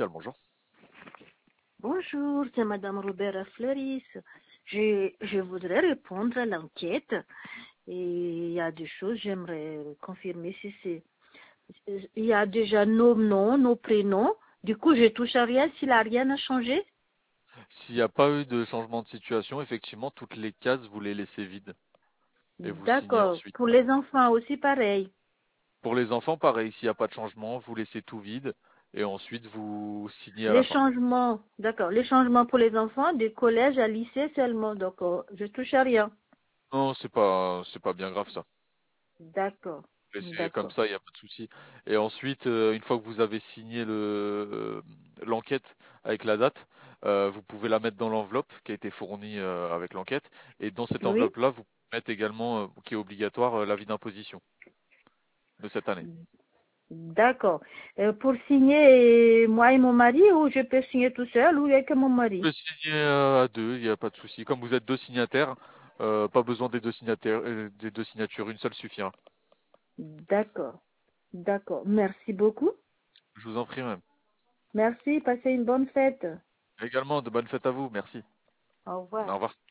sociale, bonjour. Bonjour, c'est Madame Robert Fleuris. Je voudrais répondre à l'enquête et il y a des choses, j'aimerais confirmer si c'est... Il y a déjà nos noms, nos prénoms. Du coup, je touche à rien s'il n'a rien à changer. S'il n'y a pas eu de changement de situation, effectivement, toutes les cases, vous les laissez vides et vous signez D'accord. ensuite. Pour les enfants aussi, pareil. Pour les enfants, pareil, s'il n'y a pas de changement, vous laissez tout vide et ensuite vous signez à la Les fin. changements, d'accord. Les changements pour les enfants, du collège à lycée seulement. Donc, je touche à rien. Non, c'est pas bien grave ça. D'accord. Laissez comme D'accord. ça, il n'y a pas de souci. Et ensuite, une fois que vous avez signé l'enquête avec la date, vous pouvez la mettre dans l'enveloppe qui a été fournie avec l'enquête. Et dans cette Oui. enveloppe-là, vous mettez également, qui est obligatoire, l'avis d'imposition de cette année. D'accord. Pour signer moi et mon mari, ou je peux signer tout seul ou avec mon Vous mari? pouvez signer à deux, il n'y a pas de souci. Comme vous êtes deux signataires, pas besoin des deux signatures, une seule suffira. D'accord. D'accord. Merci beaucoup. Je vous en prie, même. Merci. Passez une bonne fête. Également, de bonnes fêtes à vous, merci. Au revoir. Au revoir.